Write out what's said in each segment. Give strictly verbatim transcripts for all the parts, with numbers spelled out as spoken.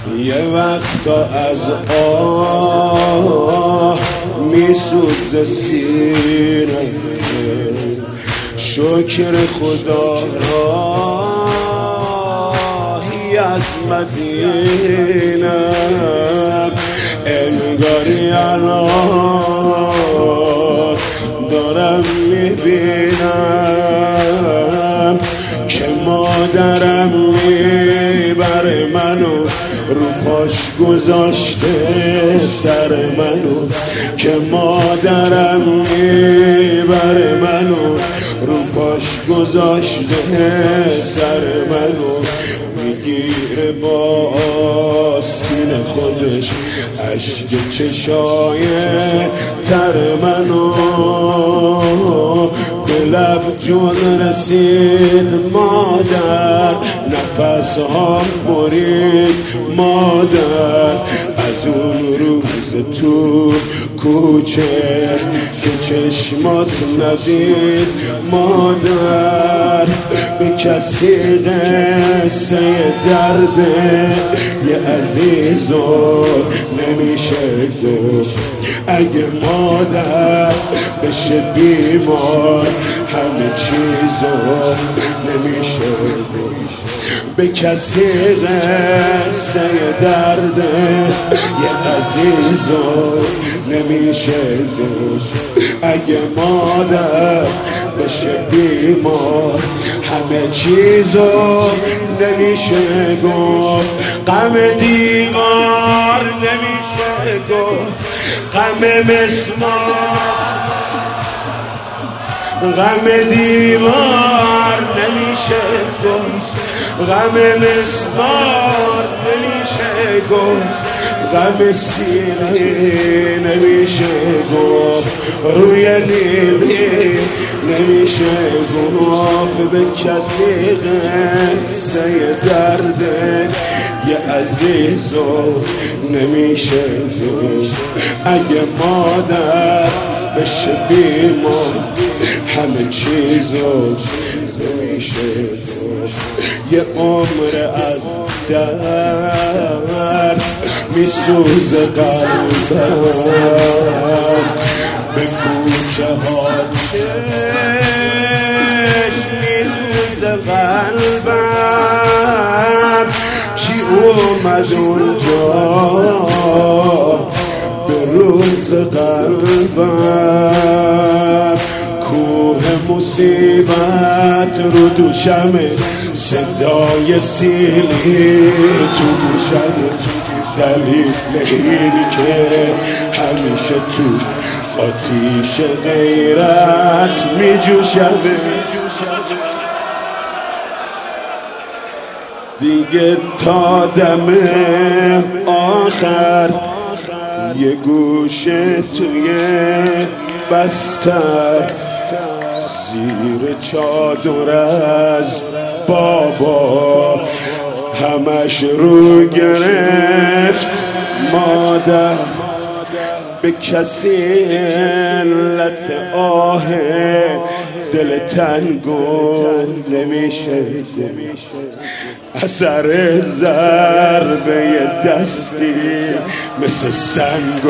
یه وقتا از آه میسوزه سینه، شکر خدا راهی از مدینه، انگاری الان دارم میبینم که مادرم میبره منو، رو پاش گذاشته سر منو، که مادرم میبره منو، رو پاش گذاشته سر منو، میگیره با آستین خودش عشق چشای تر منو، به لب جون رسید مادر، نفس ها برید مادر، از اون روز تو کوچه که چشمات ندید مادر، به کسی قصه درد یه عزیزو نمیشه گفت، اگه مادر بشه بیمار همه چیزو نمیشه گفت، به کسی قصه درد یه عزیزو نمیشه گفت، اگه مادر بشه بیمار همه چیزو نمیشه گفت، غم دیوار نمیشه گفت، غم مسمار، غم دیوار نمیشه گفت، غم مسمار نمیشه گفت، غم سینه نمیشه گفت، روی نیمی نمیشه گفت، به کسی قصه درد یه عزیزو نمیشه گفت، اگه مادر بشه بیمار همه چیزو نمیشه گفت، یه عمر از درد میسوزه قلبم، به کوچه ها چشم میسوزه قلبم، چی اومد اونجا به روز قلبم، کوه مصیبت رو دوشمه، صدای سیلی تو گوشمه، دلیل اینی که همیشه تو آتیش غیرت میجوشمه، دیگه تا دم آخر یه گوشه توی بستر، زیر چادر از بابا همش رو گرفت مادر، به کسی علت آه دل تنگو نمیشه، اثر ضربه دستی مثل سنگو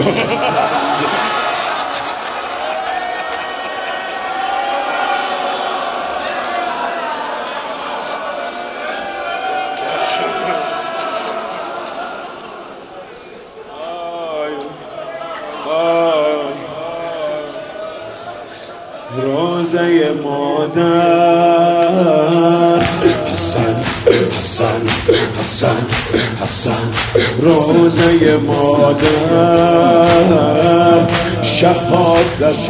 روزه مادر، حسن حسن حسن حسن، روزه مادر، شهادت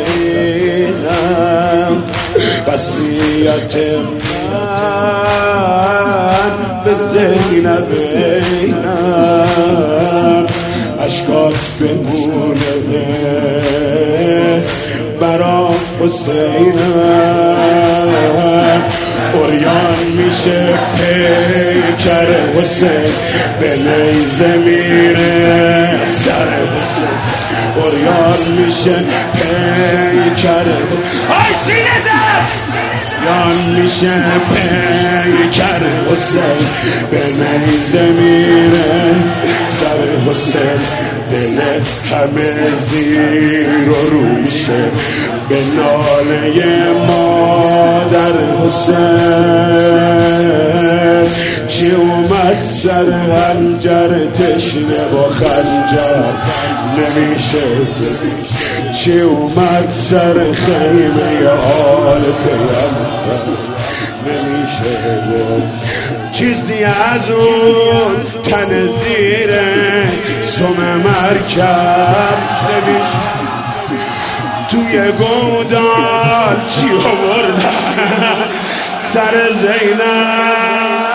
اینم، وصیت من به زینب اینم، اشکات بمونه برا حسینم، اوریان میشه پیکر حسین، به نیزه میره سر حسین، اوریان میشه پیکر اوریان میشه پیکر حسین، به نیزه میره حسین دل همه زیر و روشه به ناله مادر حسین. چی اومد سر خنجر تشنه با خنجر نمیشه. چی اومد سر خیمه آل پیغمبر نمیشه. چیزی از اون تن زیره سم مرکب نمیشه. توی گودال چی آوردن سر زینب